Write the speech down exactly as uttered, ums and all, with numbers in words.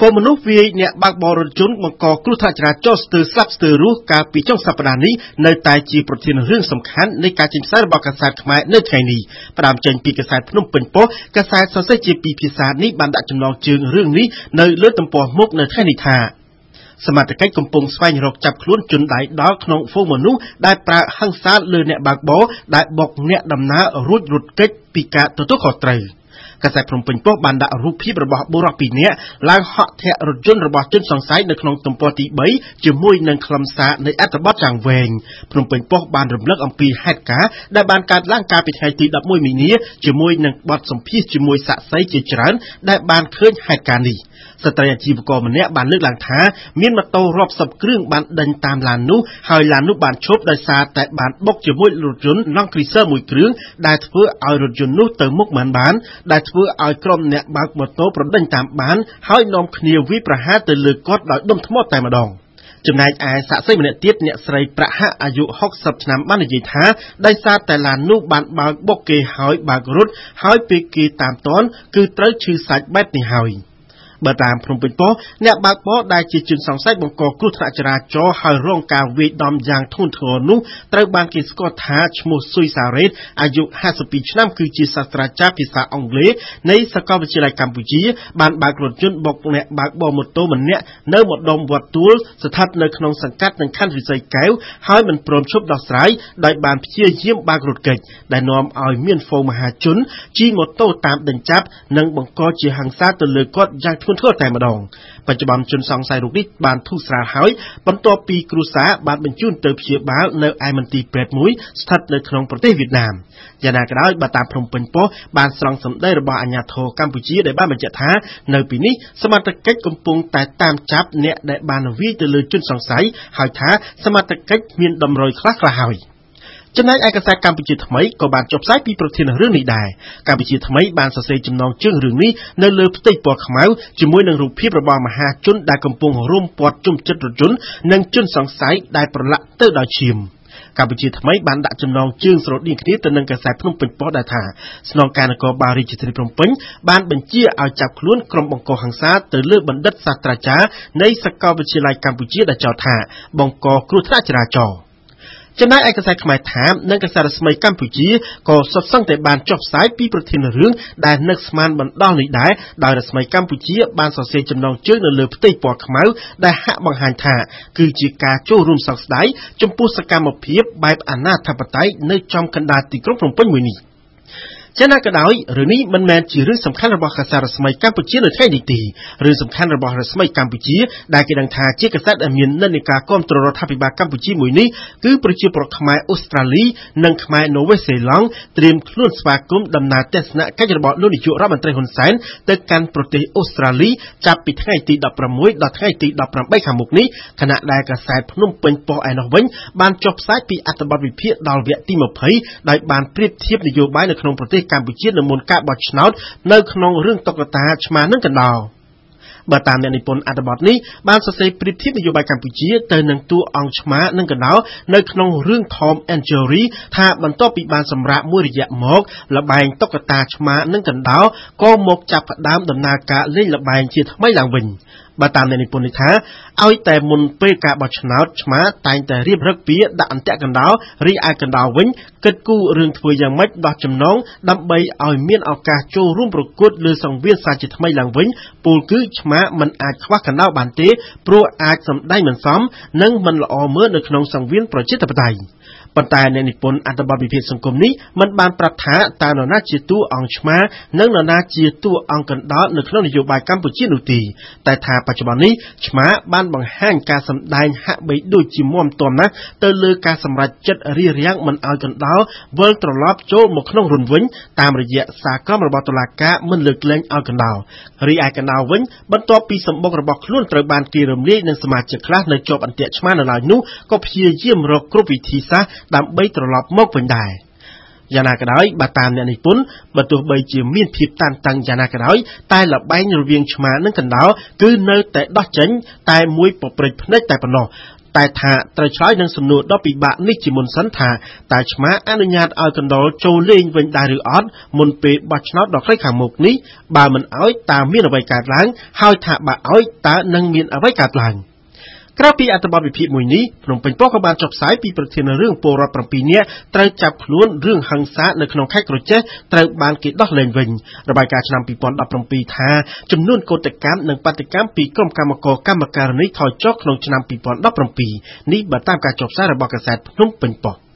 មនុស្សវាយអ្នកបើកបររថយន្តបង្កគ្រោះថ្នាក់ចរាចរណ៍ស្ទើរស្លាប់ស្ទើររស់កាលពីចុងសប្តាហ៍នេះនៅតែជាប្រធានរឿងសំខាន់នៃការចេញផ្សាយរបស់កាសែតខ្មែរនៅថ្ងៃនេះផ្ដើមចេញពីកាសែតភ្នំពេញប៉ុស្តិ៍កាសែតសរសេរជាពីរភាសានេះបានដាក់ចំណងជើងរឿងនេះនៅលើទំព័រមុខនៅថ្ងៃនេះថាសមត្ថកិច្ចកំពុងស្វែងរកចាប់ខ្លួនជនដៃដល់ក្នុងហ្វូងមនុស្សដែលប្រើហិង្សាលើអ្នកបើកបរដែលបុកអ្នកដំណើររួចរត់គេចពីការទទួលខុសត្រូវកាសែតភ្នំពេញប៉ុស្តិ៍បានដាក់រូបភាពរបស់បុរសពីរនាក់ឡើងហក់ធាក់រថយន្តរបស់ជនសង្ស័យនៅក្នុងទំព័រទីបីជាមួយនឹងខ្លឹមសារនៃអត្ថបទយ៉ាងវែងភ្នំពេញប៉ុស្តិ៍បានរំលឹកអំពីហេតុការណ៍ដែលបានកើតឡើងកាលពីថ្ងៃទីដប់មួយមីនាជាមួយនឹងបទសម្ភាសន៍ជាមួយសាក្សីជាច្រើនដែលបានឃើញហេតុការណ៍នេះស្ត្រីអាជីវករម្នាក់បានលើកឡើងថាមានម៉ូតូរាប់សិបគ្រឿងបានដេញតាមឡាននោះហើយឡាននោះបានឈប់ដោយសារតែបានបុកជាមួយរថយន្ត Land Cruiser មួយគ្រឿងដែលធ្វើឲ្យរថយន្តនោះទៅមុខមិនបានដែលធ្វើឲ្យក្រុមអ្នកបើកម៉ូតូប្រដេញតាមបានហើយនាំគ្នាវាយប្រហារទៅលើគាត់ដោយដុំថ្មតែម្ដងចំណែកឯសាក្សីម្នាក់ទៀតអ្នកស្រីប្រាក់ហៈអាយុហុកសិបឆ្នាំបាននិយាយថាដោយសារតែឡាននោះបានបើកបុកគេហើយបើករត់ហើយពេលគេតាមទាន់គឺត្រូវឈឺសាច់បែបនេះហើយបើតាមភ្នំពេញប៉ុស្តិ៍អ្នកបើកបរដែលជាជនសង្ស័យបង្កគ្រោះថ្នាក់ចរាចរណ៍ហើយរងការវាយដំយ៉ាងធ្ងន់ធ្ងរនោះត្រូវបានគេស្គាល់ថាឈ្មោះស៊ុយសារ៉េតអាយុហាសិបពីរឆ្នាំគឺជាសាស្ត្រាចារ្យភាសាអង់គ្លេសនៃសាកលវិទ្យាល័យកម្ពុជាបានបើករថយន្តបុកអ្នកបើកបរម៉ូតូម្នាក់នៅម្ដុំវត្តទួលស្ថិតនៅក្នុងសង្កាត់នឹងខណ្ឌរិស័យកែវហើយមិនព្រមឈប់ដោះស្រាយដោយបានព្យាយាមបើករថគេចដែលនាំឲ្យមានហ្វូងមហាជនជិះម៉ូតូតាមដេញចាប់និងបង្កជាហិង្សាទៅលើគាត់យ៉ាងធ្ងន់ធ្ងរតែម្ដងបច្ចុប្បន្នជនសង្ស័យរូបនេះបានធូរស្រាលហើយបន្ទាប់ពីគ្រួសារបានបញ្ជូនទៅព្យាបាលនៅឯមន្ទីរពេទ្យមួយស្ថិតនៅក្នុងប្រទេសវៀតណាមយ៉ាងណាក៏ដោយបើតាមភ្នំពេញប៉ុស្តិ៍បានស្រង់សម្ដីរបស់អាជ្ញាធរកម្ពុជាដែលបានបញ្ជាក់ថានៅពីនេះសមត្ថកិច្ចកំពុងតែតាមចាប់អ្នកដែលបានវាយទៅលើជនសង្ស័យហើយថាសមត្ថកិច្ចមានតម្រុយខ្លះខ្លះហើយចំណែកឯកាសែតកម្ពុជាថ្មីក៏បានចុះផ្សាយពីប្រធានរឿងនេះដែរកម្ពុជាថ្មីបានសរសេរចំណងជើងរឿងនេះនៅលើផ្ទៃពណ៌ខ្មៅជាមួយនឹងរូបភាពរបស់មហាជនដែលកំពុងរុំព័ទ្ធជុំជិតរថយន្តនិងជនសង្ស័យដែលប្រឡាក់ទៅដោយឈាមកម្ពុជាថ្មីបានដាក់ចំណងជើងស្រដៀងគ្នាទៅនឹងកាសែតភ្នំពេញប៉ុស្តិ៍ដែរថាស្នងការនគរបាលរាជធានីភ្នំពេញបានបញ្ជាឲ្យចាប់ខ្លួនក្រុមបង្កហិង្សាទៅលើបណ្ឌិតសាស្ត្រាចារ្យនៃសាកលវិទ្យាល័យកម្ពុជាដែលចោទថាបង្កគ្រោះថ្នាក់ចរាចរណ៍ចំណែកឯកាសែតខ្មែរថាមនិងកាសែតរស្មីកម្ពុជាក៏សុទ្ធសឹងតែបានចុះផ្សាយពីប្រធានរឿងដែលនឹកស្មានបណ្ដោះនេះដែរដោយរស្មីកម្ពុជាបានសរសេរចំណងជើងនៅលើផ្ទៃពណ៌ខ្មៅដែលហាក់បង្ហាញថាគឺជាការចូលរួមសោកស្ដាយចំពោះសកម្មភាពបែបអនាធិបតេយ្យនៅចំកណ្ដាលទីក្រុងភ្នំពេញមួយនេះយ៉ាងណាក៏ដោយរឿងនេះមិនមែនជារឿងសំខាន់របស់កាសែតរស្មីកម្ពុជានៅថ្ងៃនេះទេរឿងសំខាន់របស់រស្មីកម្ពុជាដែលគេដឹងថាជាកាសែតដែលមាននិន្នាការគាំទ្ររដ្ឋាភិបាលកម្ពុជាមួយនេះគឺប្រជាពលរដ្ឋខ្មែរអូស្ត្រាលីនិងខ្មែរណូវេសេឡង់ត្រៀមខ្លួនស្វាគមន៍ដំណើរទស្សនកិច្ចរបស់លោកនាយករដ្ឋមន្ត្រីហ៊ុនសែនទៅកាន់ប្រទេសអូស្ត្រាលីចាប់ពីថ្ងៃទីដប់ប្រាំមួយដល់ថ្ងៃទីដប់ប្រាំបីខាងមុខនេះខណៈដែលកាសែតភ្នំពេញប៉ុស្តិ៍ឯណោះវិញបានចុះផ្សាយពីអត្ថបទវិភាគដល់វគ្គទីยี่สิบដោយបានប្រៀបធៀបនយោបាយនៅក្នុងប្រទេសកម្ពុជានៅមុនការបោះឆ្នោតនៅក្នុងរឿងតុក្កតាឆ្មានឹងកណ្ដោបើតាមអ្នកនិពន្ធអត្ថបទនេះបានសរសេរប្រៀបធៀបនយោបាយកម្ពុជាទៅនឹងតួអង្គឆ្មានឹងកណ្ដោនៅក្នុងរឿង Tom and Jerry ថាបន្ទាប់ពីបានសម្រាកមួយរយៈមកល្បែងតុក្កតាឆ្មានឹងកណ្ដោក៏មកចាប់ផ្ដើមដំណើរការលេងល្បែងជាថ្មីឡើងវិញបើតាមអ្នកនិពន្ធនេះថាឲ្យតែមុនពេលការបោះឆ្នោតឆ្មាតែងតែរៀបរឹកពីដាក់អន្ទាក់កណ្ដោរីឯកណ្ដោវិញគិតគូររឿងធ្វើយ៉ាងម៉េចដោះចំណងដើម្បីឲ្យមានឱកាសចូលរួមប្រកួតលើសង្វៀនសាជាថ្មីឡើងវិញពោលគឺឆ្មាមិនអាចខ្វះកណ្ដោបានទេព្រោះអាចសម្ដែងមិនសមនិងមិនល្អមើលនៅក្នុងសង្វៀនប្រជាធិបតេយ្យប៉ុន្តែអ្នកនិពន្ធអត្ថបទវិភាគសង្គមនេះមិនបានប្រាប់ថាតើនរណាជាតួអង្គឆ្មានិងនរណាជាតួអង្គកណ្ដោនៅក្នុងនយោបាយកម្ពុជានោះទេតែថាបច្ចុប្បន្ននេះឆ្មាបានបង្ហាញការសម្ដែងហាក់បីដូចជាមាំទាំណាស់ទៅលើការសម្រេចចិត្តរារាំងមិនឲ្យកណ្ដោវិលត្រឡប់ចូលមកក្នុងរន្ធវិញតាមរយៈសារក្រមរបស់តុលាការមិនលើកលែងឲ្យកណ្ដោរីឯកណ្ដោវិញបន្ទាប់ពីសម្បុករបស់ខ្លួនត្រូវបានគេរំលាយនឹងសមាជិកខ្លះនៅជាប់អន្ទាក់ឆ្មានៅឡើយនោះក៏ព្យាយាមរកគ្រប់វិធីសាស្ត្រដើម្បីត្រឡប់មកវិញដែរយ៉ាងណាក៏ដោយបើតាមអ្នកនិពន្ធបើទោះបីជាមានភាពតានតឹងយ៉ាងណាក៏ដោយតែល្បែងរវាងឆ្មានិងកណ្ដោគឺនៅតែដោះចេញតែមួយពព្រិចភ្នែកតែប៉ុណ្ណោះតែថាត្រូវឆ្លើយនឹងសំណួរដ៏ពិបាកនេះជាមុនសិនថាតើឆ្មាអនុញ្ញាតឲ្យកណ្ដុរចូលលេងវិញដែរឬអត់មុនពេលបោះឆ្នោតដ៏ខ្លីខាងមុខនេះបើមិនឲ្យតើមានអ្វីកើតឡើងហើយថាបើឲ្យតើនឹងមានអ្វីកើតឡើងក្រៅពីអត្ថបទវិភាគមួយនេះភ្នំពេញប៉ុស្តិ៍ក៏បានចុះផ្សាយពីប្រធានរឿងពលរដ្ឋប្រាំពីរនាក់ត្រូវចាប់ខ្លួនរឿងហិង្សានៅក្នុងខេត្តក្រចេះត្រូវបានគេដោះលែងវិញរបាយការណ៍ឆ្នាំពីរពាន់ដប់ប្រាំពីរថាចំនួនកោតកម្មនិងបាតកម្មពីក្រុមកម្មការកម្មការនីថយចុះក្នុងឆ្នាំពីរពាន់ដប់ប្រាំពីរនេះបើតាមការចុះផ្សាយរបស់កាសែតភ្នំពេញប៉ុស្តិ៍